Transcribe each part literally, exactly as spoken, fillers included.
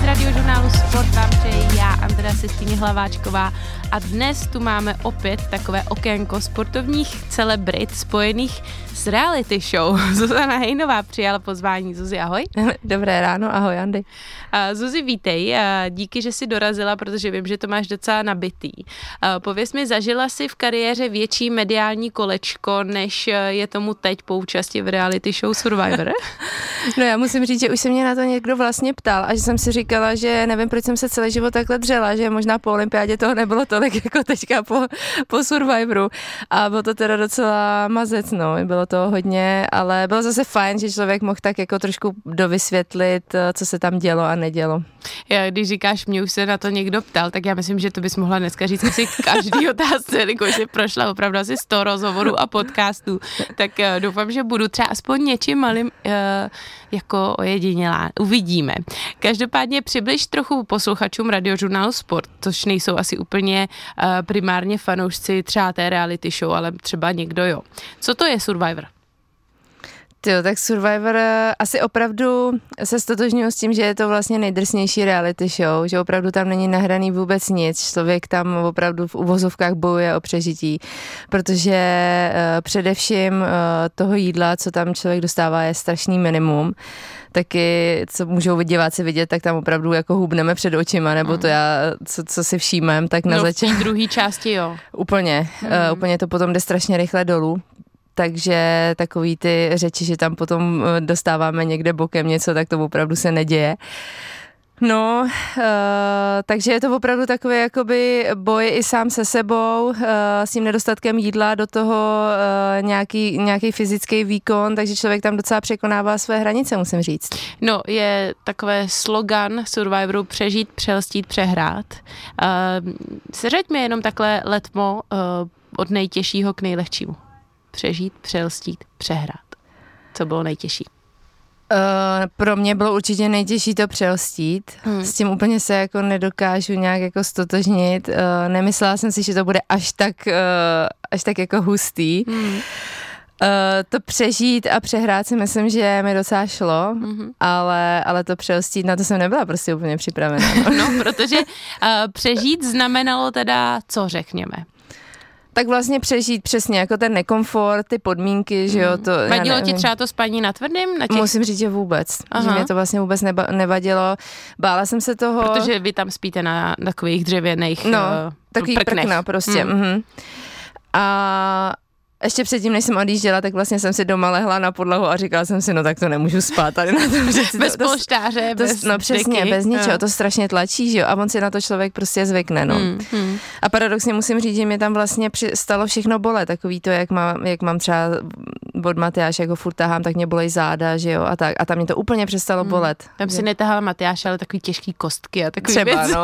z Radiožurnálu Sport vám přeji já, Andrea Sestýně Hlaváčková, a dnes tu máme opět takové okénko sportovních celebrit spojených s reality show. Zuzana Hejnová přijala pozvání. Zuzi, ahoj. Dobré ráno, ahoj Andy. Uh, Zuzi, vítej, uh, díky, že jsi dorazila, protože vím, že to máš docela nabitý. Uh, pověz mi, zažila jsi v kariéře větší mediální kolečko, než je tomu teď po účasti v reality show Survivor? No já musím říct, že už se mě na to někdo vlastně ptal a že jsem si říkala, že nevím, proč jsem se celý život takhle dřela, že možná po olympiádě toho nebylo tolik jako teďka po, po Survivoru a bylo to teda docela mazec, no, bylo to hodně, ale bylo zase fajn, že člověk mohl tak jako trošku dovysvětlit, co se tam dělo a nedělo. Já, když říkáš, mě už se na to někdo ptal, tak já myslím, že to bys mohla dneska říct asi každý otázce, jelikož jsi prošla opravdu asi sto rozhovorů a podcastů, tak uh, doufám, že budu třeba aspoň něčím malým uh, jako ojedinělá. Uvidíme. Každopádně přibliž trochu posluchačům Radiožurnálu Sport, což nejsou asi úplně uh, primárně fanoušci třeba té reality show, ale třeba někdo jo. Co to je Survivor? Jo, tak Survivor asi opravdu se stotožňuji s tím, že je to vlastně nejdrsnější reality show, že opravdu tam není nahraný vůbec nic, člověk tam opravdu v uvozovkách bojuje o přežití, protože uh, především uh, toho jídla, co tam člověk dostává, je strašný minimum. Taky, co můžou diváci vidět, tak tam opravdu jako hubneme před očima, nebo to já, co, co si všímám, tak na no, začátku. v té druhé části, jo. Úplně, mm. uh, úplně to potom jde strašně rychle dolů. Takže takový ty řeči, že tam potom dostáváme někde bokem něco, tak to opravdu se neděje. No, uh, takže je to opravdu takový jakoby boj i sám se sebou, uh, s tím nedostatkem jídla, do toho uh, nějaký, nějaký fyzický výkon, takže člověk tam docela překonává své hranice, musím říct. No, je takové slogan Survivoru přežít, přelstít, přehrát. Uh, seřeď mi jenom takhle letmo uh, od nejtěžšího k nejlehčímu. Přežít, přelstít, přehrát. Co bylo nejtěžší? Uh, pro mě bylo určitě nejtěžší to přelstít. Hmm. S tím úplně se jako nedokážu nějak jako stotožnit. Uh, nemyslela jsem si, že to bude až tak, uh, až tak jako hustý. Hmm. Uh, to přežít a přehrát si myslím, že mi docela šlo, mm-hmm. ale, ale to přelstít, na to jsem nebyla prostě úplně připravená. No, no protože uh, přežít znamenalo teda co, řekněme? Tak vlastně přežít přesně jako ten nekomfort, ty podmínky, že jo, to... Vadilo ti třeba to spaní na tvrdým? Na těch... Musím říct, že vůbec. Aha. Že mě to vlastně vůbec neba, nevadilo. Bála jsem se toho... Protože vy tam spíte na takových dřevěných no, uh, takový prknech. prkna prostě. Mm. Mm-hmm. A... Ještě předtím, než jsem odjížděla, tak vlastně jsem si doma lehla na podlahu a říkala jsem si, no tak to nemůžu spát tady na tom. Bez to, polštáře, to, bez No přesně, deky. bez ničeho, no. To strašně tlačí, že jo, a on si na to člověk prostě zvykne, no. Hmm, hmm. A paradoxně musím říct, že mě tam vlastně při, stalo všechno bolet, takový to, jak mám, jak mám třeba od Matyáše, jako furt tahám, tak mě bolej záda, že jo, a tak. A tam mě to úplně přestalo bolet. Hmm. Tam si netahala Matyáše, ale takový těžký kostky a takový třeba, věci. No.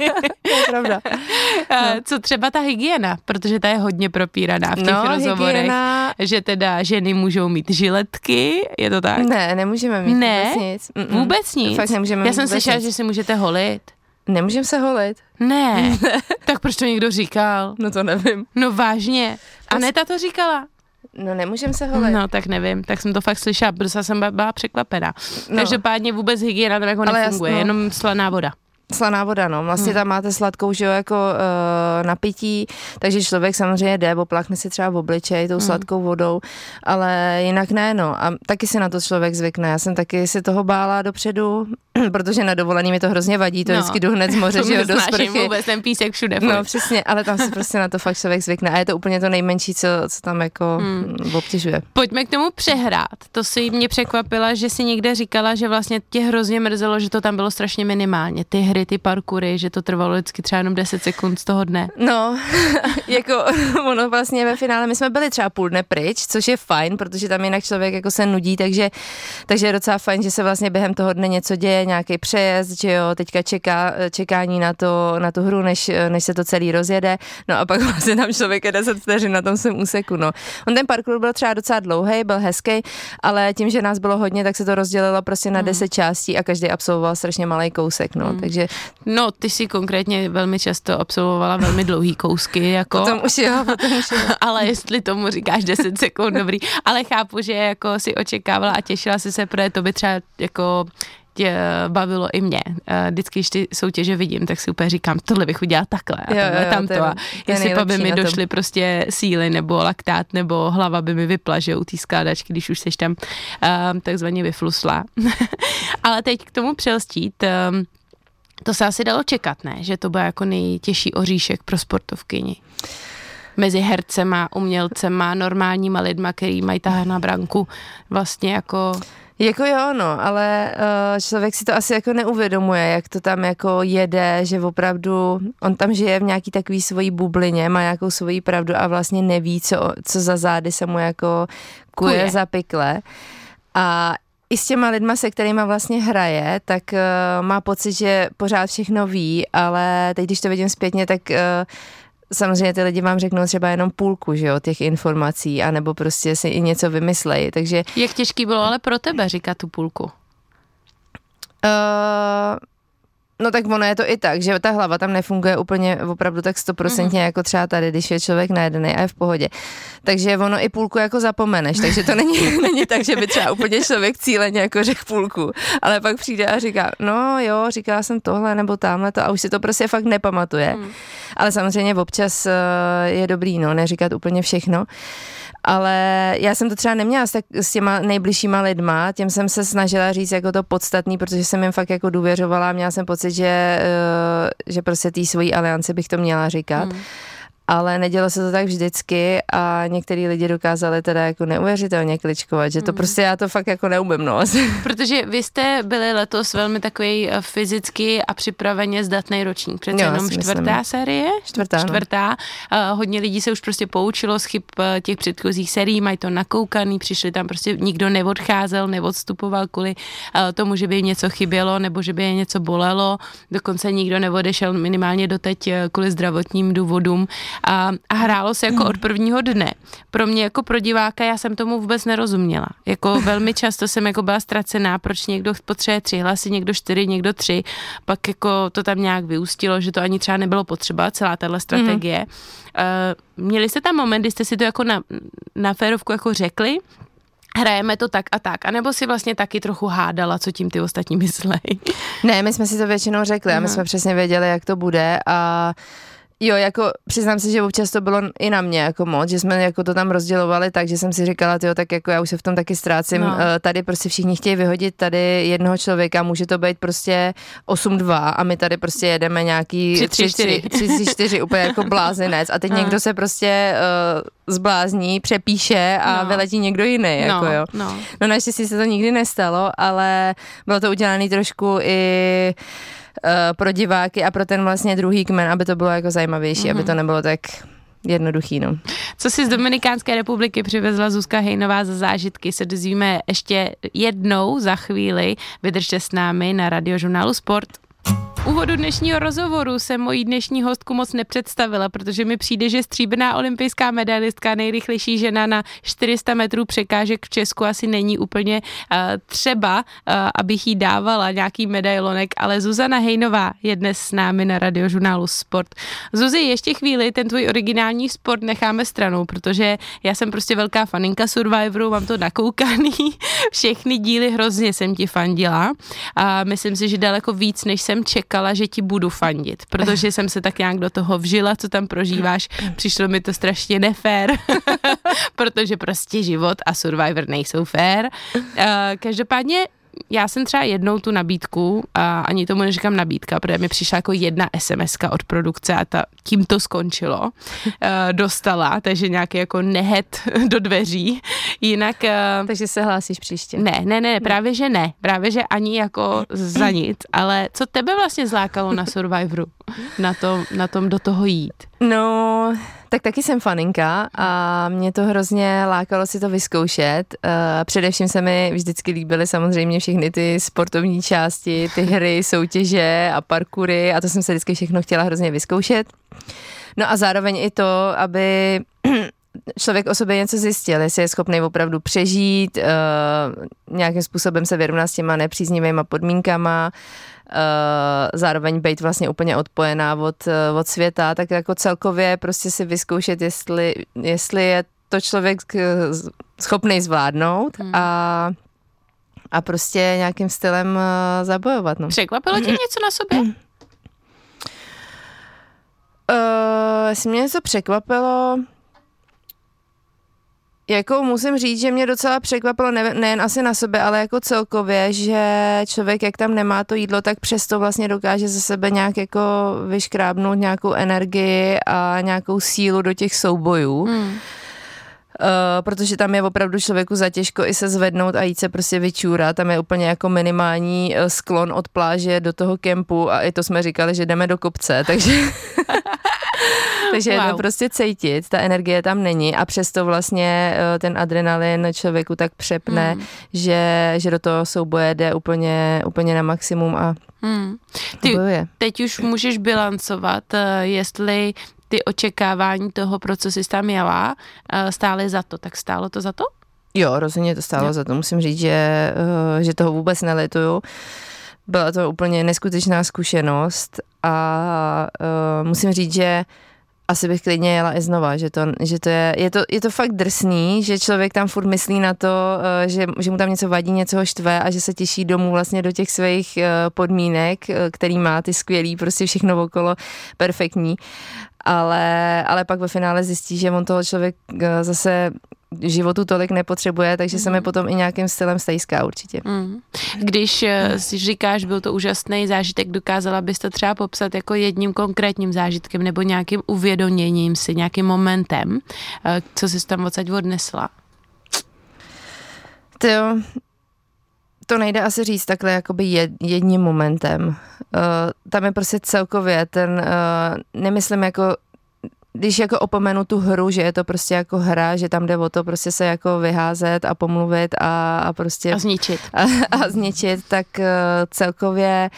To je pravda. No. Co třeba ta hygiena, protože ta je hodně propíraná v těch no, rozhovorech. Hygiena... Že teda ženy můžou mít žiletky, je to tak? Ne, nemůžeme mít ne? vůbec nic. Mm-mm. Vůbec nic? Fakt nemůžeme Já jsem slyšela, nic. že si můžete holit. Nemůžeme se holit. Ne. Tak proč to někdo říkal? No to nevím. No vážně. Aneta to říkala. No nemůžeme se holit. No tak nevím, tak jsem to fakt slyšela, protože jsem byla překvapená. No. Každopádně vůbec hygiena tam jako nefunguje, jasno. Jenom slaná voda. Slaná voda, no. Vlastně hmm. tam máte sladkou, že jo, jako uh, napití, takže člověk samozřejmě jde, opláchne si třeba v obličej tou hmm. sladkou vodou, ale jinak ne, no. A taky si na to člověk zvykne. Já jsem taky si toho bála dopředu, protože na dovolený mi to hrozně vadí, to no. vždycky jdu hned z moře, že jo, do sprchy. Vůbec ten písek všude. No přesně, ale tam se prostě na to fakt člověk zvykne a je to úplně to nejmenší, co, co tam jako hmm. obtěžuje. Pojďme k tomu přehrát. To si mě překvapila, že si někde říkala, že vlastně tě hrozně mrzelo, že to tam bylo strašně minimálně. Ty hry, ty parkoury, že to trvalo vždycky třeba jenom deset sekund z toho dne. No, jako ono vlastně ve finále, my jsme byli třeba půl dne pryč, což je fajn, protože tam jinak člověk jako se nudí, takže, takže je docela fajn, že se vlastně během toho dne něco děje, nějaký přejezd, že jo, teďka čeká, čekání na, to, na tu hru, než, než se to celý rozjede, no a pak vlastně tam člověk je deset vteřin na tom svém úseku, no. On ten parkour byl třeba docela dlouhý, byl hezký, ale tím, že nás bylo hodně, tak se to rozdělilo prostě na deset hmm. částí a každý absolvoval strašně malý kousek, no, hmm. takže... No, ty si konkrétně velmi často absolvovala velmi dlouhý kousky, jako... Potom už jo, potom už jo. Ale jestli tomu říkáš deset sekund, dobrý, ale chápu, že jako si očekávala a těšila si se, protože to by třeba jako tě bavilo i mě. Vždycky, když ty soutěže vidím, tak si úplně říkám, tohle bych udělala takhle a jo, tohle jo, tamto. ten, a ten jestli pa by mi tom. došly prostě síly nebo laktát nebo hlava by mi vypla, že u té skládačky, když už seš tam um, takzvaně vyflusla. Ale teď k tomu přelstít, um, to se asi dalo čekat, ne? Že to bude jako nejtěžší oříšek pro sportovkyni. Mezi hercema, umělcema, normálníma lidma, který mají tahat na branku vlastně jako... Jako jo, no, ale uh, člověk si to asi jako neuvědomuje, jak to tam jako jede, že opravdu on tam žije v nějaký takový svojí bublině, má nějakou svoji pravdu a vlastně neví, co, co za zády se mu jako kuje, kuje. za pikle. A i s těma lidma, se kterýma vlastně hraje, tak uh, má pocit, že pořád všechno ví, ale teď, když to vidím zpětně, tak uh, samozřejmě ty lidi vám řeknou třeba jenom půlku, že jo, těch informací, anebo prostě si i něco vymyslejí, takže... Jak těžký bylo ale pro tebe říkat tu půlku? Uh, no tak ono je to i tak, že ta hlava tam nefunguje úplně opravdu tak stoprocentně mm-hmm. jako třeba tady, když je člověk najedený a je v pohodě. Takže ono i půlku jako zapomeneš, takže to není, není tak, že by třeba úplně člověk cíleně jako řekl půlku, ale pak přijde a říká, no jo, říkala jsem tohle nebo tamhle to a už si to prostě fakt nepamatuje. Mm. Ale samozřejmě občas uh, je dobrý, no, neříkat úplně všechno. Ale já jsem to třeba neměla s, tak, s těma nejbližšíma lidma, těm jsem se snažila říct jako to podstatný, protože jsem jim fakt jako důvěřovala a měla jsem pocit, že, uh, že prostě té svojí alianci bych to měla říkat. Hmm. Ale nedělo se to tak vždycky a některý lidi dokázali teda jako neuvěřitelně kličkovat, že to mm. prostě já to fakt jako neumím, no. Protože vy jste byli letos velmi takový fyzicky a připraveně zdatný ročník. Přece jo, jenom čtvrtá myslím. série? Čtvrtá, Čtvrtá. No. Hodně lidí se už prostě poučilo z chyb těch předchozích sérií, mají to nakoukaný, přišli tam prostě nikdo neodcházel, neodstupoval kvůli tomu, že by jim něco chybělo nebo že by je něco bolelo. Dokonce nikdo neodešel minimálně doteď kvůli zdravotním důvodům. A, a hrálo se jako od prvního dne. Pro mě jako pro diváka já jsem tomu vůbec nerozuměla. Jako velmi často jsem jako byla ztracená, proč někdo potřebuje tři hlasy, někdo čtyři, někdo tři. Pak jako to tam nějak vyústilo, že to ani třeba nebylo potřeba, celá tahle strategie. Mm-hmm. Uh, měli jste tam moment, kdy jste si to jako na, na férovku jako řekli, hrajeme to tak a tak, anebo si vlastně taky trochu hádala, co tím ty ostatní myslejí? Ne, my jsme si to většinou řekli a my jsme přesně věděli, jak to bude a jo, jako přiznám se, že občas to bylo i na mě jako moc, že jsme jako to tam rozdělovali tak, že jsem si říkala, tyjo, tak jako já už se v tom taky ztrácím, no. Tady prostě všichni chtějí vyhodit tady jednoho člověka, může to být prostě osm dva a my tady prostě jedeme nějaký tři tři čtyři úplně jako blázinec a teď no. někdo se prostě uh, zblázní, přepíše a no. vyletí někdo jiný, jako no, jo. No. no naštěstí se to nikdy nestalo, ale bylo to udělané trošku i pro diváky a pro ten vlastně druhý kmen, aby to bylo jako zajímavější, mm-hmm. aby to nebylo tak jednoduchý, no. Co si z Dominikánské republiky přivezla Zuzka Hejnová za zážitky, se dozvíme ještě jednou za chvíli. Vydržte s námi na Radiožurnálu Sport. Úvodu dnešního rozhovoru se mojí dnešní hostku moc nepředstavila, protože mi přijde, že stříbrná olympijská medailistka, nejrychlejší žena na čtyři sta metrů překážek v Česku asi není úplně uh, třeba, uh, abych jí dávala nějaký medailonek, ale Zuzana Hejnová je dnes s námi na Radiožurnálu Sport. Zuzi, ještě chvíli ten tvůj originální sport necháme stranou, protože já jsem prostě velká faninka Survivoru, mám to nakoukaný, všechny díly hrozně jsem ti fandila a myslím si, že daleko víc, než jsem čekala, že ti budu fandit, protože jsem se tak nějak do toho vžila, co tam prožíváš. Přišlo mi to strašně nefér, protože prostě život a Survivor nejsou fér. Každopádně já jsem třeba jednou tu nabídku, a ani tomu neříkám nabídka, protože mi přišla jako jedna SMSka od produkce a ta, tím to skončilo. Dostala, takže nějaký jako nehet do dveří. Jinak... Takže se hlásíš příště. Ne, ne, ne, právě že ne. Právě že ani jako za nic. Ale co tebe vlastně zlákalo na Survivoru? Na tom, na tom do toho jít? No... Tak taky jsem faninka a mě to hrozně lákalo si to vyzkoušet. Především se mi vždycky líbily samozřejmě všechny ty sportovní části, ty hry, soutěže a parkoury a to jsem se vždycky všechno chtěla hrozně vyzkoušet. No a zároveň i to, aby člověk o sobě něco zjistil, jestli je schopný opravdu přežít, nějakým způsobem se vyrovnat s těma nepříznivýma podmínkama, zároveň být vlastně úplně odpojená od, od světa, tak jako celkově prostě si vyzkoušet, jestli, jestli je to člověk schopný zvládnout hmm. a a prostě nějakým stylem uh, zabojovat. No. Překvapilo tě něco na sobě? Uh, jestli mě něco překvapilo, jako musím říct, že mě docela překvapilo, ne, nejen asi na sobě, ale jako celkově, že člověk, jak tam nemá to jídlo, tak přesto vlastně dokáže ze sebe nějak jako vyškrábnout nějakou energii a nějakou sílu do těch soubojů. Hmm. Uh, protože tam je opravdu člověku zatěžko i se zvednout a jít se prostě vyčůrat. Tam je úplně jako minimální sklon od pláže do toho kempu a i to jsme říkali, že jdeme do kopce, takže... Takže wow. Je to prostě cítit, ta energie tam není a přesto vlastně ten adrenalin člověku tak přepne, hmm. že, že do toho souboje jde úplně, úplně na maximum a hmm. Ty bojuje. Teď už můžeš bilancovat, jestli ty očekávání toho, pro co jsi tam jela, stály za to. Tak stálo to za to? Jo, rozhodně to stálo jo. za to. Musím říct, že, že toho vůbec nelituju. Byla to úplně neskutečná zkušenost a uh, musím říct, že asi bych klidně jela i znova, že to, že to je, je to, je to fakt drsný, že člověk tam furt myslí na to, uh, že, že mu tam něco vadí, něco ho štve a že se těší domů vlastně do těch svých uh, podmínek, uh, který má ty skvělý, prostě všechno okolo perfektní. Ale, ale pak ve finále zjistí, že on toho člověk uh, zase životu tolik nepotřebuje, takže mm. se mi potom i nějakým stylem stejská určitě. Mm. Když mm. si říkáš, byl to úžasný zážitek, dokázala bys to třeba popsat jako jedním konkrétním zážitkem nebo nějakým uvědoměním si, nějakým momentem, co jsi tam odsaď odnesla? To jo, to nejde asi říct takhle jakoby jedním momentem. Uh, tam je prostě celkově ten, uh, nemyslím jako když jako opomenu tu hru, že je to prostě jako hra, že tam jde o to prostě se jako vyházet a pomluvit a, a prostě... A zničit. A, a zničit, tak uh, celkově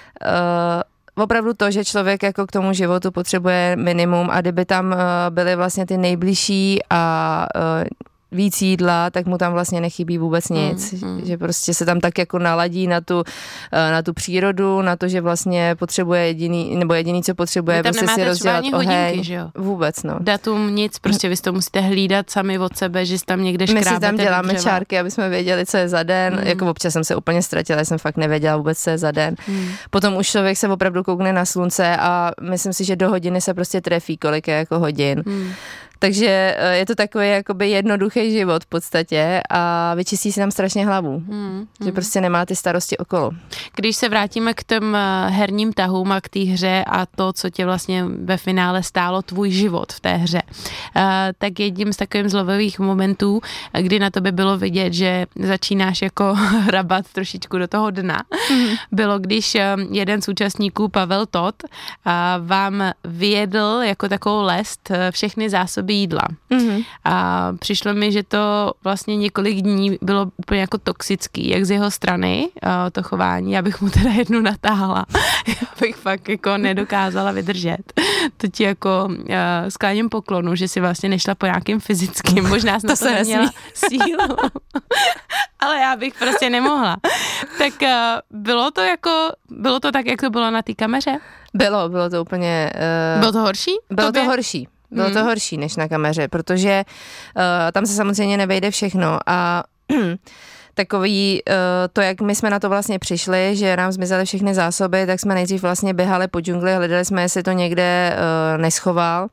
uh, opravdu to, že člověk jako k tomu životu potřebuje minimum a kdyby tam uh, byly vlastně ty nejbližší a uh, víc jídla, tak mu tam vlastně nechybí vůbec nic. Mm, mm. Že prostě se tam tak jako naladí na tu, na tu přírodu, na to, že vlastně potřebuje jediný, nebo jediný, co potřebuje, prostě si rozdělat oheň. Že jo? Vůbec, no. Datum nic, prostě vy to musíte hlídat sami od sebe, že si tam někde škrábete. My si tam děláme čárky, aby jsme věděli, co je za den. Mm. Jako občas jsem se úplně ztratila, jsem fakt nevěděla vůbec, co je za den. Mm. Potom už člověk se opravdu koukne na slunce a myslím si, že do hodiny se prostě trefí, kolik je jako hodin. Mm. Takže je to takový jakoby jednoduchý život v podstatě a vyčistí si tam strašně hlavu, hmm, že hmm. prostě nemá ty starosti okolo. Když se vrátíme k těm herním tahům a k té hře a to, co tě vlastně ve finále stálo tvůj život v té hře, tak jedním z takových zlomových momentů, kdy na tobě bylo vidět, že začínáš jako hrabat trošičku do toho dna, hmm. bylo, když jeden z účastníků, Pavel Todt, vám vyjedl jako takovou lest všechny zásoby jídla. Mm-hmm. A přišlo mi, že to vlastně několik dní bylo úplně jako toxický, jak z jeho strany, to chování. Já bych mu teda jednu natáhla. Já bych fakt jako nedokázala vydržet. To ti jako uh, skláním poklonu, že si vlastně nešla po nějakým fyzickým, možná jsem to, to neměla sílu. Ale já bych prostě nemohla. Tak uh, bylo to jako, bylo to tak, jak to bylo na té kameře? Bylo, bylo to úplně... Uh, bylo to horší? Bylo tobě? to horší. Bylo hmm. to horší než na kameře, protože uh, tam se samozřejmě nevejde všechno a takový uh, to, jak my jsme na to vlastně přišli, že nám zmizely všechny zásoby, tak jsme nejdřív vlastně běhali po džungli, hledali jsme, jestli to někde uh, neschoval.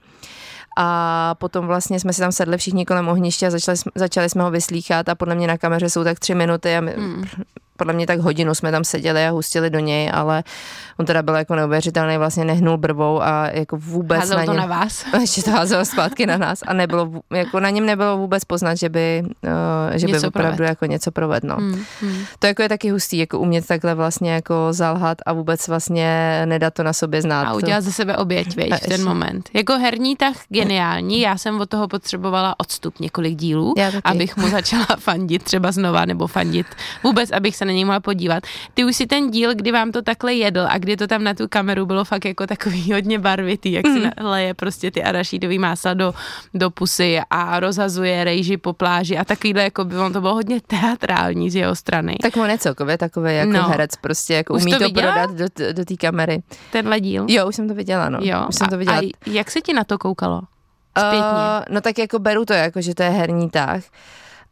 A potom vlastně jsme si tam sedli všichni kolem ohniště a začali, začali jsme ho vyslýchat a podle mě na kameře jsou tak tři minuty a my, hmm. podle mě tak hodinu jsme tam seděli a hustili do něj, ale on teda byl jako neuvěřitelný, vlastně nehnul brvou a jako vůbec házel na něm... to na vás. Ještě to házel zpátky na nás a nebylo, jako na něm nebylo vůbec poznat, že by, uh, že by opravdu proved. jako něco provedl. No. Hmm. Hmm. To jako je taky hustý, jako umět takhle vlastně jako zalhat a vůbec vlastně nedat to na sobě znát. A udělat ze sebe oběť, věď, v ten moment. Jako herní tah geniální, já jsem od toho potřebovala odstup několik dílů, abych mu začala fandit třeba znova, nebo fandit vůbec, abych se na něj mohla podívat. Ty už si ten díl, kdy vám to takhle jedl a kdy to tam na tu kameru bylo fakt jako takový hodně barvitý, jak mm. si naleje prostě ty arašídový másla do, do pusy a rozhazuje rejži po pláži a takovýhle, jako by on to bylo hodně teatrální z jeho strany. Tak on je celkově takový jako no. herec, prostě, jako umí to, to prodat do, do té kamery. Tenhle díl? Jo, už jsem to viděla, no. Jo. Už jsem a, to viděla. A jak se ti na to koukalo? Zpětně. Uh, no tak jako beru to jako, že to je herní tah.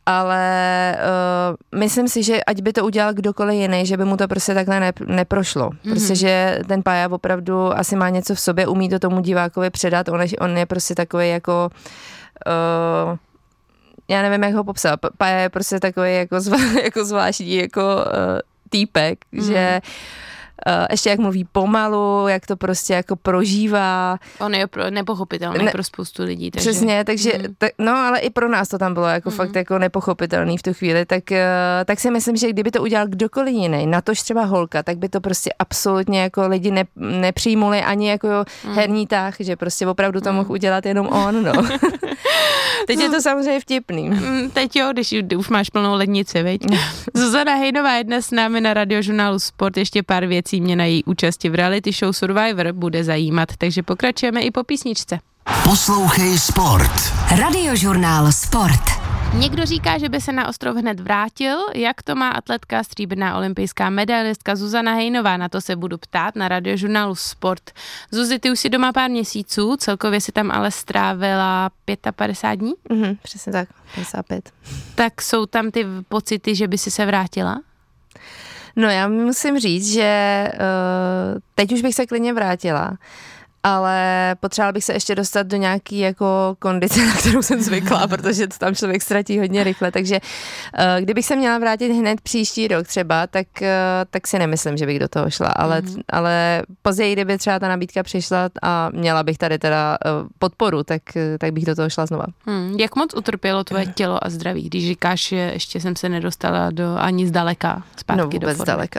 ale uh, myslím si, že ať by to udělal kdokoliv jiný, že by mu to prostě takhle ne, neprošlo. Mm-hmm. Protože ten Pája opravdu asi má něco v sobě, umí to tomu divákovi předat, on je, on je prostě takový jako... Uh, já nevím, jak ho popsat. Pája je prostě takový jako, zvá, jako zvláštní jako uh, týpek, mm-hmm. že Uh, ještě jak mluví pomalu, jak to prostě jako prožívá. On je pro, nepochopitelný ne, pro spoustu lidí. Takže... Přesně, takže, mm. tak, no ale i pro nás to tam bylo jako mm. fakt jako nepochopitelný v tu chvíli, tak, uh, tak si myslím, že kdyby to udělal kdokoliv jiný, natož třeba holka, tak by to prostě absolutně jako lidi ne, nepřijmuli ani jako mm. herní tah, že prostě opravdu to mm. mohl udělat jenom on, no. Teď no, je to samozřejmě vtipný. Teď jo, když už máš plnou lednici, viď? Zuzana Hejnová je dnes s námi na Radiožurnálu Sport, ještě pár věcí mě na její účasti v reality show Survivor bude zajímat, takže pokračujeme i po písničce. Poslouchej Sport. Radiožurnál Sport. Někdo říká, že by se na ostrov hned vrátil. Jak to má atletka, stříbrná olympijská medailistka Zuzana Hejnová? Na to se budu ptát na Radiožurnálu Sport. Zuzi, ty už si doma pár měsíců, celkově si tam ale strávila padesát pět dní? Mhm, přesně tak, padesát pět. Tak jsou tam ty pocity, že by si se vrátila? No já musím říct, že uh, teď už bych se klidně vrátila, ale potřebovala bych se ještě dostat do nějaký jako kondice, na kterou jsem zvyklá, protože to tam člověk ztratí hodně rychle, takže uh, kdybych se měla vrátit hned příští rok třeba, tak, uh, tak si nemyslím, že bych do toho šla, ale, mm. ale později, kdyby třeba ta nabídka přišla a měla bych tady teda uh, podporu, tak, uh, tak bych do toho šla znova. Hmm, jak moc utrpělo tvoje tělo a zdraví, když říkáš, že ještě jsem se nedostala do ani zdaleka zpátky no, vůbec do formy? zdaleka.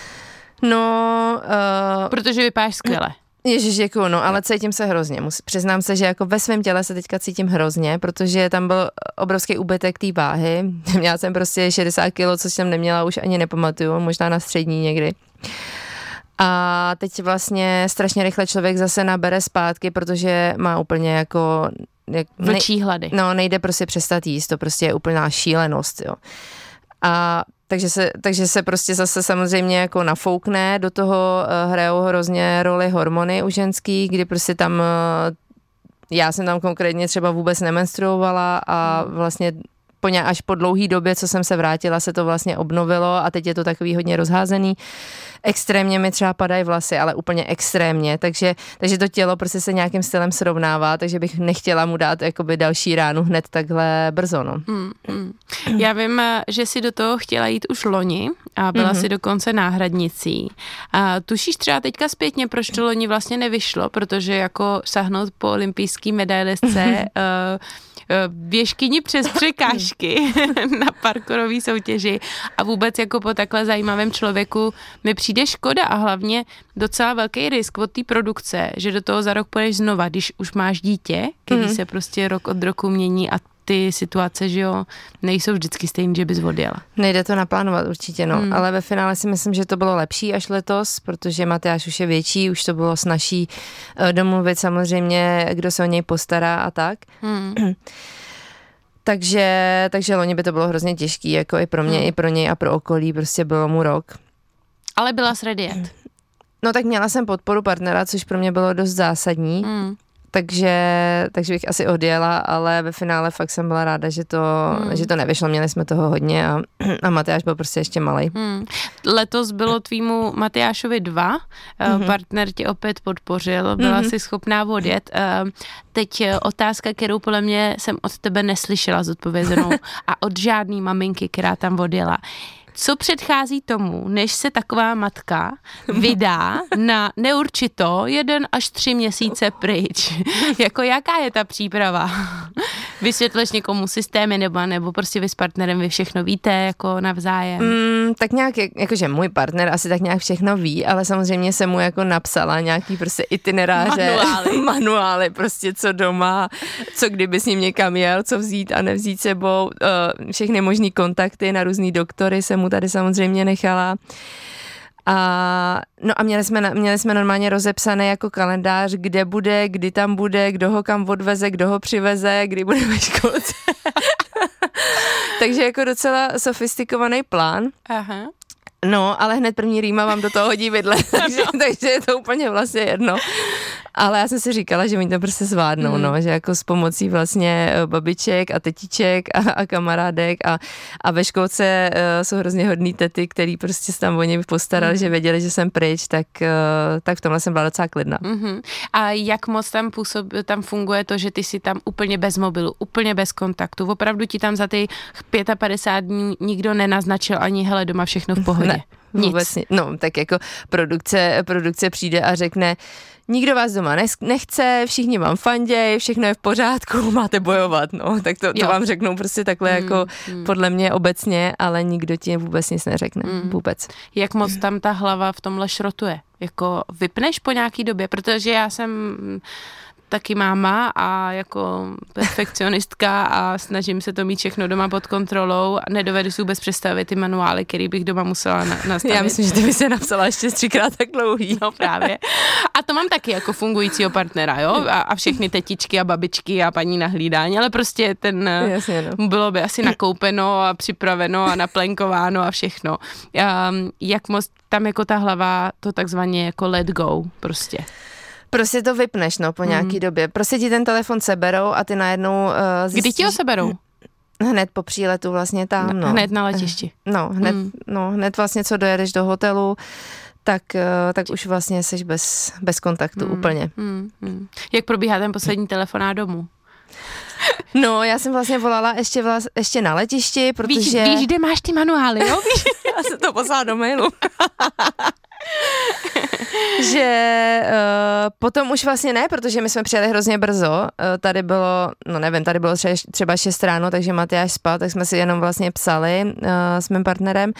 No, uh, protože vypadáš skvěle. Ježiš, děkuju, no, ale cítím se hrozně. Musím, přiznám se, že jako ve svém těle se teďka cítím hrozně, protože tam byl obrovský úbytek té váhy. Měla jsem prostě šedesát kilo, co jsem neměla, už ani nepamatuju, možná na střední někdy. A teď vlastně strašně rychle člověk zase nabere zpátky, protože má úplně jako... Jak, vlčí hlady. No, nejde prostě přestat jíst, to prostě je úplná šílenost, jo. A takže se, takže se prostě zase samozřejmě jako nafoukne, do toho uh, hrajou hrozně roli hormony u ženských, kdy prostě tam, uh, já jsem tam konkrétně třeba vůbec nemenstruovala a vlastně po ně, až po dlouhý době, co jsem se vrátila, se to vlastně obnovilo a teď je to takový hodně rozházený. Extrémně mi třeba padají vlasy, ale úplně extrémně, takže, takže to tělo prostě se nějakým stylem srovnává, takže bych nechtěla mu dát jakoby další ránu hned takhle brzo, no. Hmm, hmm. Já vím, že si do toho chtěla jít už loni a byla mm-hmm. si dokonce náhradnicí. A tušíš třeba teďka zpětně, proč to loni vlastně nevyšlo, protože jako sahnout po olympijský medailistce uh, běžkyni přes překážky na parkourový soutěži a vůbec jako po takhle zajímavém člověku mi přijde škoda a hlavně docela velký risk od té produkce, že do toho za rok půjdeš znova, když už máš dítě, který mm. se prostě rok od roku mění a ty situace, že jo, nejsou vždycky stejný, že bys odjela. Nejde to naplánovat určitě, no, hmm. ale ve finále si myslím, že to bylo lepší až letos, protože Matyáš už je větší, už to bylo snazší domluvit samozřejmě, kdo se o něj postará a tak. Hmm. takže, takže loni by to bylo hrozně těžký, jako i pro mě, hmm. i pro něj a pro okolí, prostě bylo mu rok. Ale byla jsi ready jet. No tak měla jsem podporu partnera, což pro mě bylo dost zásadní. Hmm. Takže, takže bych asi odjela, ale ve finále fakt jsem byla ráda, že to, hmm. že to nevyšlo, měli jsme toho hodně a, a Matyáš byl prostě ještě malej. Hmm. Letos bylo tvýmu Matyášovi dva, hmm. partner tě opět podpořil, byla hmm. si schopná odjet. Teď otázka, kterou podle mě jsem od tebe neslyšela zodpovězenou a od žádný maminky, která tam odjela. Co předchází tomu, než se taková matka vydá na neurčito jeden až tři měsíce pryč? Jako jaká je ta příprava? Vysvětleš někomu systémy nebo, nebo prostě vy s partnerem vy všechno víte jako navzájem? Mm, tak nějak, jakože můj partner asi tak nějak všechno ví, ale samozřejmě jsem mu jako napsala nějaký prostě itineráře, manuály, manuály prostě co doma, co kdyby s ním někam jel, co vzít a nevzít sebou, uh, všechny možný kontakty na různý doktory jsem mu tady samozřejmě nechala. A, no a měli jsme, měli jsme normálně rozepsané jako kalendář, kde bude, kdy tam bude, kdo ho kam odveze, kdo ho přiveze, kdy bude ve školce. Takže jako docela sofistikovaný plán. Aha. No, ale hned první rýma vám do toho hodí vidle, takže, takže je to úplně vlastně jedno. Ale já jsem si říkala, že mi to prostě zvládnou, mm. no, že jako s pomocí vlastně babiček a tetiček a, a kamarádek a, a ve školce uh, jsou hrozně hodný tety, který prostě se tam o ně postarali, mm. že věděli, že jsem pryč, tak, uh, tak v tomhle jsem byla docela klidná. Mm-hmm. A jak moc tam působ, tam funguje to, že ty jsi tam úplně bez mobilu, úplně bez kontaktu, opravdu ti tam za ty padesát pět dní nikdo nenaznačil ani hele, doma všechno v pohodě? Ne. Vůbec nic. No, tak jako produkce, produkce přijde a řekne, nikdo vás doma nechce, všichni vám fanděj, všechno je v pořádku, máte bojovat, no, tak to, to vám řeknou prostě takhle mm, jako mm. podle mě obecně, ale nikdo ti vůbec nic neřekne, mm. vůbec. Jak moc tam ta hlava v tomhle šrotuje? Jako vypneš po nějaký době, protože já jsem taky máma a jako perfekcionistka a snažím se to mít všechno doma pod kontrolou. Nedovedu si vůbec představit ty manuály, který bych doma musela na- nastavit. Já myslím, že ty by se napsala ještě třikrát tak dlouhý. No právě. A to mám taky jako fungujícího partnera, jo? A, a všechny tetičky a babičky a paní na hlídání, ale prostě ten Jasně, no. bylo by asi nakoupeno a připraveno a naplenkováno a všechno. A jak moc tam jako ta hlava to takzvaně jako let go prostě. Prostě to vypneš, no, po nějaký mm. době. Prostě ti ten telefon seberou a ty najednou uh, zjistíš... Kdy ti ho seberou? Hned po příletu vlastně tam, no. Hned na letišti. No, hned, mm. no, hned vlastně, co dojedeš do hotelu, tak, uh, tak už vlastně jsi bez, bez kontaktu mm. úplně. Mm. Mm. Jak probíhá ten poslední telefonát domů? No, já jsem vlastně volala ještě, vla, ještě na letišti, protože... Víš, víš, kde máš ty manuály, jo? Já jsem to poslala do mailu. že uh, potom už vlastně ne, protože my jsme přijeli hrozně brzo, uh, tady bylo, no nevím, tady bylo třeba, třeba šest ráno, takže Matyáš spal, tak jsme si jenom vlastně psali uh, s mým partnerem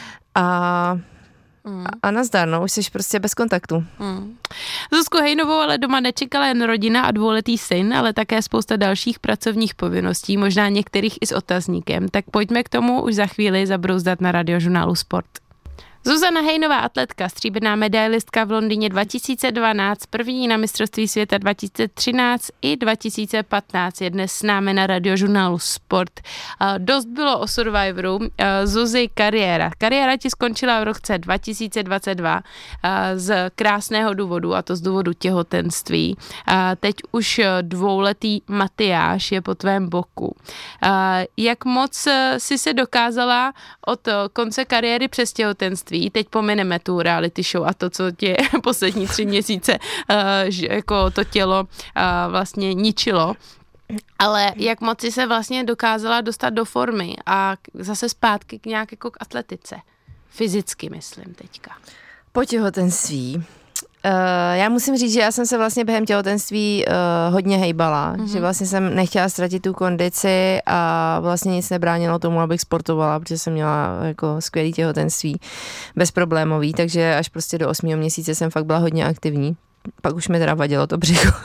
a Mm. A nazdar, no, už jsi prostě bez kontaktu. Mm. Zuzku Hejnovou ale doma nečekala jen rodina a dvouletý syn, ale také spousta dalších pracovních povinností, možná některých i s otazníkem. Tak pojďme k tomu už za chvíli zabrouzdat na Radiožurnálu Sport. Zuzana Hejnová, atletka, stříbrná medailistka v Londýně dva tisíce dvanáct, první na mistrovství světa dva tisíce třináct i dva tisíce patnáct, je dnes s námi na Radiožurnálu Sport. Dost bylo o Survivoru. Zuzi, kariéra. Kariéra ti skončila v roce dva tisíce dvacet dva z krásného důvodu, a to z důvodu těhotenství. Teď už dvouletý Matyáš je po tvém boku. Jak moc si se dokázala od konce kariéry přes těhotenství, teď pomineme tu reality show a to, co tě poslední tři měsíce uh, jako to tělo uh, vlastně ničilo, ale jak moc si se vlastně dokázala dostat do formy a zase zpátky k nějak jako k atletice. Fyzicky, myslím teďka. Po těhotenství. Uh, já musím říct, že já jsem se vlastně během těhotenství uh, hodně hejbala, mm-hmm. že vlastně jsem nechtěla ztratit tu kondici a vlastně nic nebránilo tomu, abych sportovala, protože jsem měla jako skvělý těhotenství, bezproblémový, takže až prostě do osmého měsíce jsem fakt byla hodně aktivní. Pak už mi teda vadilo to břicho.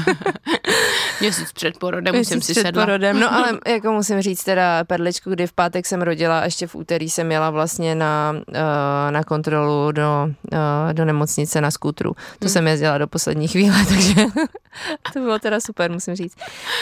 Měsíc před porodem už jsem si sedla. Porodem. No ale jako musím říct teda perličku, kdy v pátek jsem rodila a ještě v úterý jsem jela vlastně na, na kontrolu do, do nemocnice na skútru. To hmm. jsem jezdila do poslední chvíle, takže to bylo teda super, musím říct.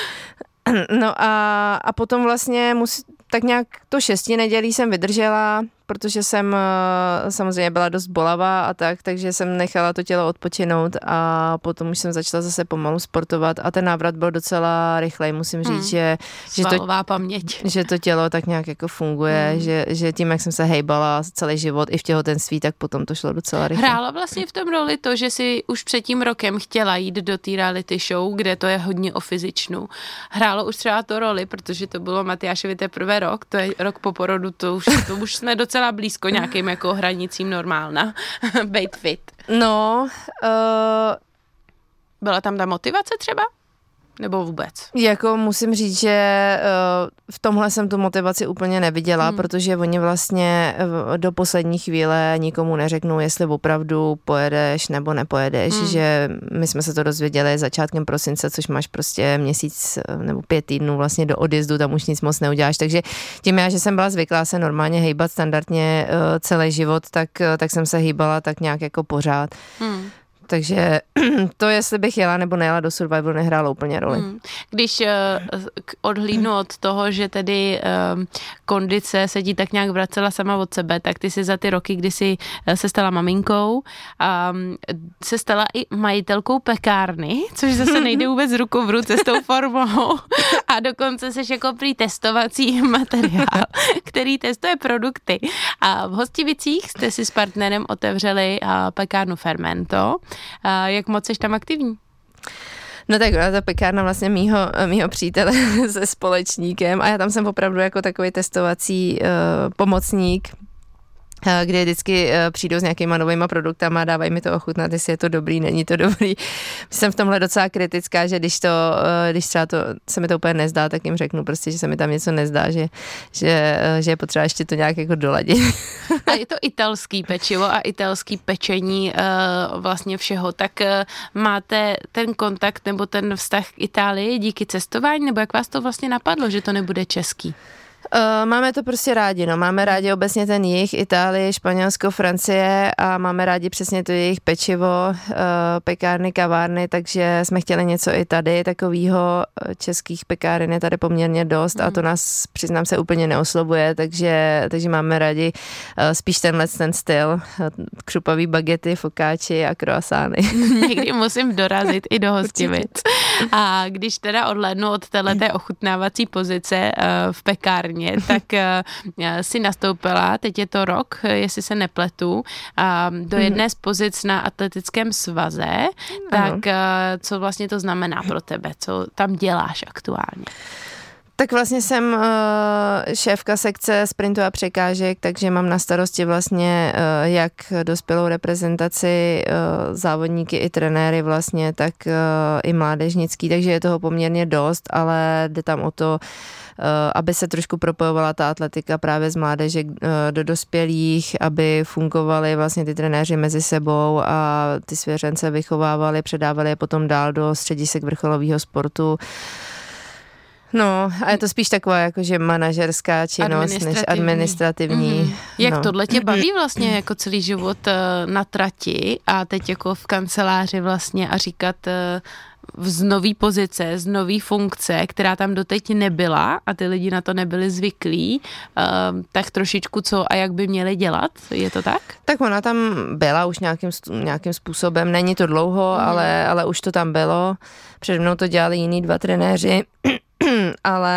No a, a potom vlastně musí, tak nějak to šesti nedělí jsem vydržela, protože jsem samozřejmě byla dost bolavá a tak, takže jsem nechala to tělo odpočinout a potom už jsem začala zase pomalu sportovat a ten návrat byl docela rychlej, musím říct, hmm. že, že, to, paměť. že to tělo tak nějak jako funguje, hmm. že, že tím, jak jsem se hejbala celý život i v těhotenství, tak potom to šlo docela rychle. Hrála vlastně v tom roli to, že si už před tím rokem chtěla jít do té reality show, kde to je hodně o fyzičnu. Hrálo už třeba to roli, protože to bylo Matyášovi teprve rok, to je rok po porodu, to už, to už jsme docela blízko nějakým jako hranicím normálna. Bejt fit. No. Uh, Byla tam ta motivace třeba? Nebo vůbec? Jako musím říct, že uh, v tomhle jsem tu motivaci úplně neviděla, hmm. protože oni vlastně uh, do poslední chvíle nikomu neřeknou, jestli opravdu pojedeš nebo nepojedeš, hmm. že my jsme se to dozvěděli začátkem prosince, což máš prostě měsíc nebo pět týdnů vlastně do odjezdu, tam už nic moc neuděláš, takže tím já, že jsem byla zvyklá se normálně hejbat standardně uh, celý život, tak, uh, tak jsem se hýbala tak nějak jako pořád. Hmm. takže to, jestli bych jela nebo nejela do Survivoru, nehrálo úplně roli. Hmm. Když uh, odhlídnu od toho, že tedy uh, kondice se ti tak nějak vracela sama od sebe, tak ty si za ty roky, kdy jsi se stala maminkou, um, se stala i majitelkou pekárny, což zase nejde vůbec ruku v ruce s tou formou a dokonce seš jako prý testovací materiál, který testuje produkty. A v Hostivicích jste si s partnerem otevřeli uh, pekárnu Fermento. Uh, jak moc jsi tam aktivní? No tak byla to pekárna vlastně mýho, mýho přítele se společníkem a já tam jsem opravdu jako takový testovací uh, pomocník, kde vždycky přijdou s nějakýma novýma produktama a dávají mi to ochutnat, jestli je to dobrý, není to dobrý. Jsem v tomhle docela kritická, že když to, když třeba to, se mi to úplně nezdá, tak jim řeknu prostě, že se mi tam něco nezdá, že, že, že je potřeba ještě to nějak jako doladit. A je to italský pečivo a italský pečení vlastně všeho, tak máte ten kontakt nebo ten vztah k Itálii díky cestování, nebo jak vás to vlastně napadlo, že to nebude český? Uh, máme to prostě rádi, no. Máme rádi obecně ten jih, Itálie, Španělsko, Francie a máme rádi přesně to jejich pečivo, uh, pekárny, kavárny, takže jsme chtěli něco i tady, takovýho. Českých pekáren je tady poměrně dost mm. a to nás, přiznám se, úplně neoslovuje, takže, takže máme rádi uh, spíš tenhle ten styl, křupavý bagety, fokáči a croissány. Někdy musím dorazit i do Hostivic. A když teda odhlédnu od téhleté ochutnávací pozice uh, v pekárně, tak uh, si nastoupila, teď je to rok, jestli se nepletu, uh, do jedné z pozic na atletickém svaze, ano. Tak uh, co vlastně to znamená pro tebe, co tam děláš aktuálně? Tak vlastně jsem uh, šéfka sekce sprintu a překážek, takže mám na starosti vlastně uh, jak dospělou reprezentaci, uh, závodníky i trenéry vlastně, tak uh, i mládežnický, takže je toho poměrně dost, ale jde tam o to, uh, aby se trošku propojovala ta atletika právě z mládeže uh, do dospělých, aby fungovaly vlastně ty trenéři mezi sebou a ty svěřence vychovávali, předávali je potom dál do středisek vrcholového sportu. No, a je to spíš taková jakože manažerská činnost než administrativní. Mm-hmm. Jak no. tohle tě baví vlastně jako celý život na trati a teď jako v kanceláři vlastně a říkat z nový pozice, z nový funkce, která tam doteď nebyla a ty lidi na to nebyli zvyklí, tak trošičku co a jak by měli dělat, je to tak? Tak ona tam byla už nějakým, nějakým způsobem, není to dlouho, mm. ale, ale už to tam bylo, přede mnou to dělali jiní dva trenéři, ale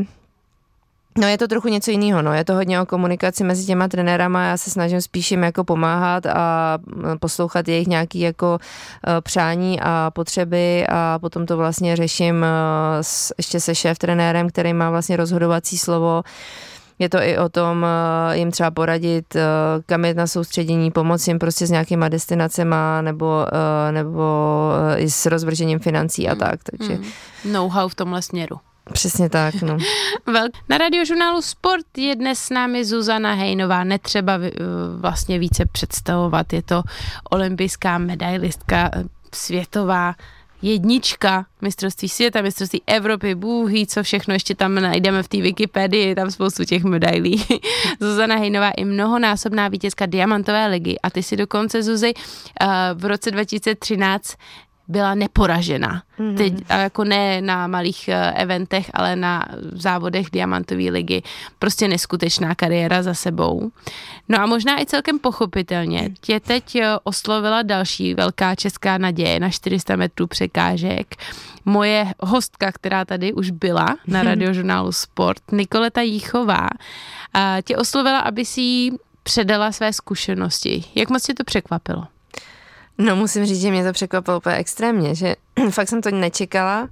no je to trochu něco jiného, no je to hodně o komunikaci mezi těma trenérama, já se snažím spíš jim jako pomáhat a poslouchat jejich nějaký jako přání a potřeby a potom to vlastně řeším s, ještě se šéf trenérem, který má vlastně rozhodovací slovo. Je to i o tom jim třeba poradit, kam jít na soustředění, pomoct jim prostě s nějakýma destinacema nebo, nebo i s rozvržením financí a tak. Takže know-how v tomhle směru. Přesně tak, no. Na Radiožurnálu Sport je dnes s námi Zuzana Hejnová, netřeba vlastně více představovat, je to olympijská medailistka, světová jednička, mistrovství světa, mistrovství Evropy, Bůh ví, co všechno ještě tam najdeme v té Wikipedii, tam spoustu těch medailí. Zuzana Hejnová je mnohonásobná vítězka Diamantové ligy a ty si dokonce, Zuzi, v roce dva tisíce třináct byla neporažena. Mm-hmm. Teď jako ne na malých eventech, ale na závodech Diamantové ligy. Prostě neskutečná kariéra za sebou. No a možná i celkem pochopitelně tě teď oslovila další velká česká naděje na čtyři sta metrů překážek. Moje hostka, která tady už byla na Radiožurnálu Sport, Nikoleta Jíchová, tě oslovila, aby si jí předala své zkušenosti. Jak moc tě to překvapilo? No musím říct, že mě to překvapilo úplně extrémně, že fakt jsem to nečekala. Uh,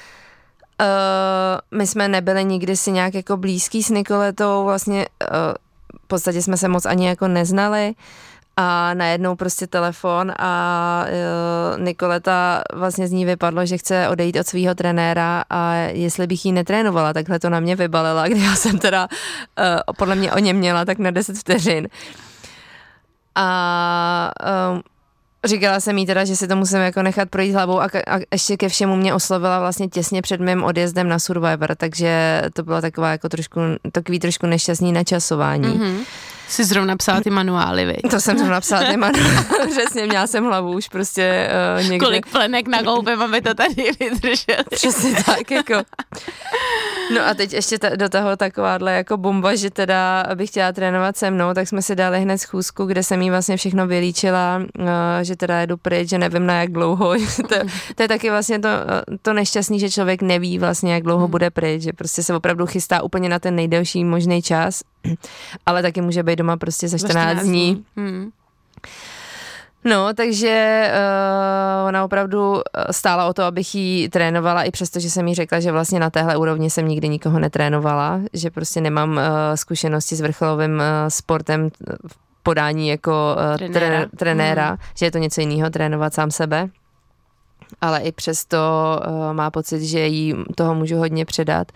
my jsme nebyli nikdy si nějak jako blízký s Nikoletou, vlastně uh, v podstatě jsme se moc ani jako neznali a najednou prostě telefon a uh, Nikoleta vlastně z ní vypadlo, že chce odejít od svého trenéra a jestli bych jí netrénovala, takhle to na mě vybalila, kdy já jsem teda uh, podle mě o něm měla tak na deset vteřin. A uh, říkala jsem jí teda, že si to musím jako nechat projít hlavou a, a ještě ke všemu mě oslovila vlastně těsně před mým odjezdem na Survivor, takže to bylo taková jako trošku, takový trošku nešťastný načasování. Mm-hmm. Jsi zrovna psala ty manuály, viď? To jsem zrovna psala ty manuály, přesně, měla jsem hlavu už prostě uh, někde. Kolik plenek nakoupím, aby to tady vydrželi. Přesně tak, jako. No a teď ještě ta, do toho takováhle jako bomba, že teda bych chtěla trénovat se mnou, tak jsme si dali hned schůzku, kde jsem jí vlastně všechno vylíčila, uh, že teda jedu pryč, že nevím na jak dlouho. to, to je taky vlastně to, to nešťastný, že člověk neví vlastně, jak dlouho bude pryč, že prostě se opravdu chystá úplně na ten nejdelší možný čas, ale taky může být doma prostě za čtrnáct dní. Hmm. No, takže uh, ona opravdu stála o to, abych jí trénovala, i přesto, že jsem jí řekla, že vlastně na téhle úrovni jsem nikdy nikoho netrénovala, že prostě nemám uh, zkušenosti s vrcholovým uh, sportem v podání jako uh, trenéra, tre, trenéra hmm. že je to něco jiného trénovat sám sebe. Ale i přesto uh, má pocit, že jí toho můžu hodně předat.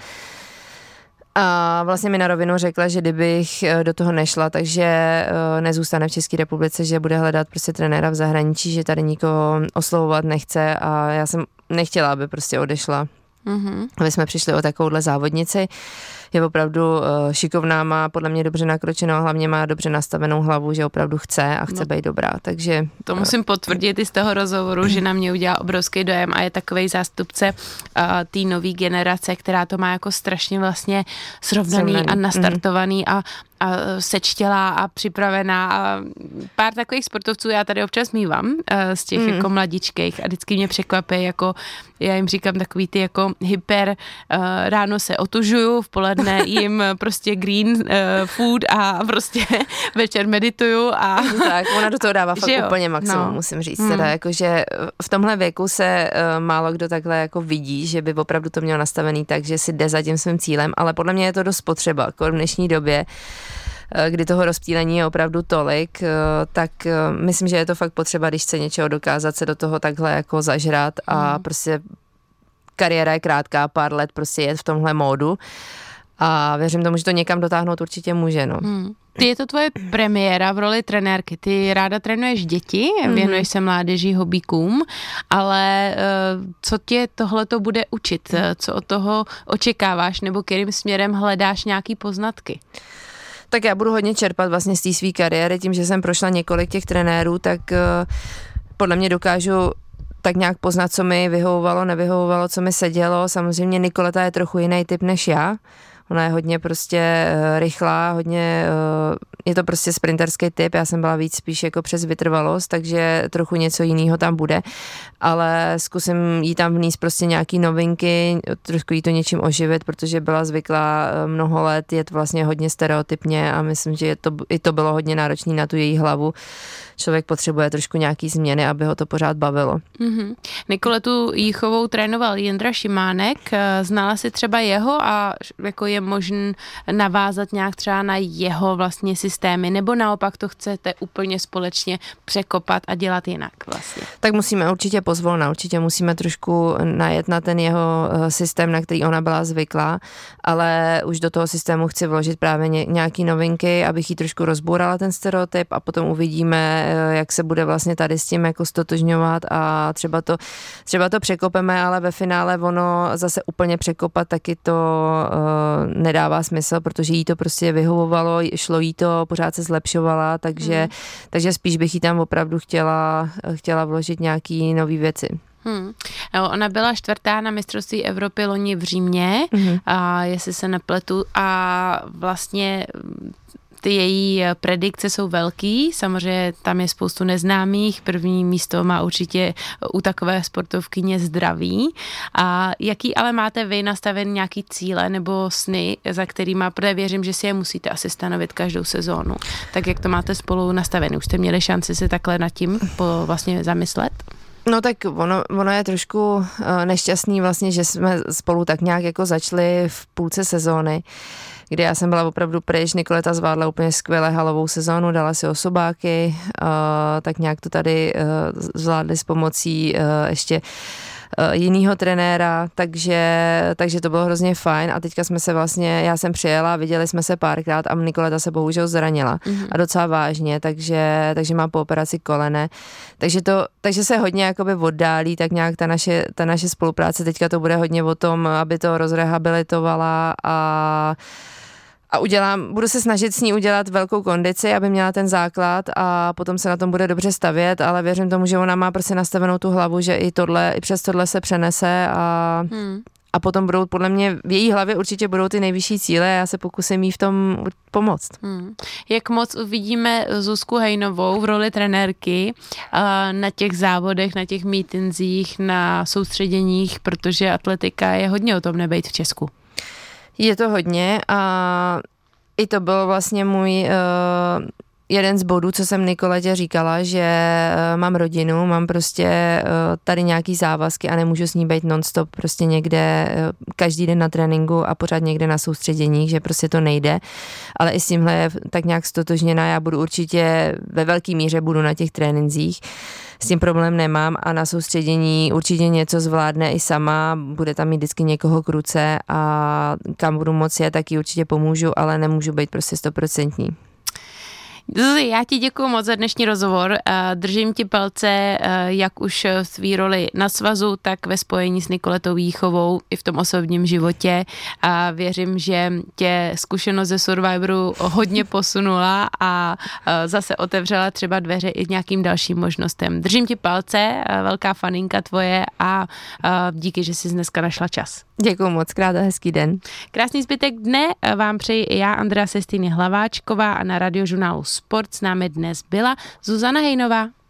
A vlastně mi na rovinu řekla, že kdybych do toho nešla, takže nezůstane v České republice, že bude hledat prostě trenéra v zahraničí, že tady nikoho oslovovat nechce a já jsem nechtěla, aby prostě odešla. Mm-hmm. Aby jsme přišli o takovouhle závodnici. Je opravdu uh, šikovná, má podle mě dobře nakročenou a hlavně má dobře nastavenou hlavu, že opravdu chce a chce no. být dobrá, takže... To musím potvrdit i z toho rozhovoru, že na mě udělal obrovský dojem a je takovej zástupce uh, té nové generace, která to má jako strašně vlastně srovnaný, srovnaný. a nastartovaný mm. a a sečtělá a připravená a pár takových sportovců já tady občas mívám uh, z těch mm. jako mladičkejch a vždycky mě překvapí, jako já jim říkám takový ty jako hyper, uh, ráno se otužuju, v poledne jim prostě green uh, food a prostě večer medituju a... Tak, ona do toho dává fakt úplně maximum, no. musím říct, mm. teda jakože v tomhle věku se uh, málo kdo takhle jako vidí, že by opravdu to měl nastavený tak, že si jde za tím svým cílem, ale podle mě je to dost potřeba, jako v dnešní době, kdy toho rozptýlení je opravdu tolik, tak myslím, že je to fakt potřeba, když chce něčeho dokázat, se do toho takhle jako zažrat a mm. prostě kariéra je krátká, pár let prostě je v tomhle módu a věřím tomu, že to někam dotáhnout určitě může, no. Mm. Ty je to tvoje premiéra v roli trenérky, ty ráda trénuješ děti, mm-hmm. věnuješ se mládeží, hobíkům, ale co tě tohleto bude učit, co od toho očekáváš nebo kterým směrem hledáš nějaký poznatky? Tak já budu hodně čerpat vlastně z té své kariéry, tím, že jsem prošla několik těch trenérů, tak uh, podle mě dokážu tak nějak poznat, co mi vyhovovalo, nevyhovovalo, co mi sedělo. Samozřejmě Nikoleta je trochu jiný typ než já. Ona je hodně prostě uh, rychlá, hodně, uh, je to prostě sprinterský typ, já jsem byla víc spíš jako přes vytrvalost, takže trochu něco jiného tam bude, ale zkusím jí tam vníst prostě nějaký novinky, trošku jí to něčím oživit, protože byla zvyklá uh, mnoho let, je to vlastně hodně stereotypně a myslím, že je to, i to bylo hodně náročné na tu její hlavu. Člověk potřebuje trošku nějaký změny, aby ho to pořád bavilo. Mm-hmm. Nikoletu Jíchovou trénoval Jindra Šimánek, znala si třeba jeho a jako je možné navázat nějak třeba na jeho vlastně systémy, nebo naopak to chcete úplně společně překopat a dělat jinak vlastně? Tak musíme určitě pozvolna, určitě musíme trošku najet na ten jeho systém, na který ona byla zvyklá, ale už do toho systému chci vložit právě nějaký novinky, abych jí trošku rozbourala ten stereotyp a potom uvidíme, jak se bude vlastně tady s tím jako stotožňovat a třeba to, třeba to překopeme, ale ve finále ono zase úplně překopat taky to uh, nedává smysl, protože jí to prostě vyhovovalo, šlo jí to, pořád se zlepšovala, takže, hmm. takže spíš bych jí tam opravdu chtěla, chtěla vložit nějaký nový věci. Hmm. Ona byla čtvrtá na mistrovství Evropy loni v Římě, hmm. a jestli se nepletu, a vlastně ty její predikce jsou velký, samozřejmě tam je spoustu neznámých, první místo má určitě u takové sportovkyně zdraví. A jaký ale máte vy nastaven nějaký cíle nebo sny, za kterýma, protože věřím, že si je musíte asi stanovit každou sezónu. Tak jak to máte spolu nastavené? Už jste měli šanci se takhle nad tím po vlastně zamyslet? No tak ono, ono je trošku uh, nešťastný vlastně, že jsme spolu tak nějak jako začali v půlce sezóny, kdy já jsem byla opravdu pryč, Nikoleta zvládla úplně skvěle halovou sezónu, dala si osobáky, uh, tak nějak to tady uh, zvládli s pomocí uh, ještě uh, jinýho trenéra, takže, takže to bylo hrozně fajn a teďka jsme se vlastně, já jsem přijela, viděli jsme se párkrát a Nikoleta se bohužel zranila mm-hmm. a docela vážně, takže, takže má po operaci kolene, takže to, takže se hodně jakoby oddálí, tak nějak ta naše, ta naše spolupráce, teďka to bude hodně o tom, aby to rozrehabilitovala a a udělám, budu se snažit s ní udělat velkou kondici, aby měla ten základ a potom se na tom bude dobře stavět, ale věřím tomu, že ona má prostě nastavenou tu hlavu, že i tohle, i přes tohle se přenese a, hmm. a potom budou, podle mě, v její hlavě určitě budou ty nejvyšší cíle a já se pokusím jí v tom pomoct. Hmm. Jak moc uvidíme Zuzku Hejnovou v roli trenérky na těch závodech, na těch mítinzích, na soustředěních, protože atletika je hodně o tom nebejt v Česku. Je to hodně a i to byl vlastně můj uh, jeden z bodů, co jsem Nikoletě říkala, že uh, mám rodinu, mám prostě uh, tady nějaký závazky a nemůžu s ní být non-stop prostě někde uh, každý den na tréninku a pořád někde na soustředěních, že prostě to nejde, ale i s tímhle je tak nějak stotožněná, já budu určitě ve velký míře budu na těch trénincích, s tím problém nemám a na soustředění určitě něco zvládne i sama, bude tam mít vždycky někoho k ruce a kam budu moc je, tak ji určitě pomůžu, ale nemůžu být prostě stoprocentní. Zuzi, já ti děkuju moc za dnešní rozhovor. Držím ti palce, jak už v svý roli na svazu, tak ve spojení s Nikoletou Jíchovou i v tom osobním životě. A věřím, že tě zkušenost ze Survivoru hodně posunula a zase otevřela třeba dveře i nějakým dalším možnostem. Držím ti palce, velká faninka tvoje a díky, že jsi dneska našla čas. Děkuju moc, krát a hezký den. Krásný zbytek dne vám přeji i já, Andrea Sestýny Hlaváčková, a na Radiožurnálu Sport s námi dnes byla Zuzana Hejnová.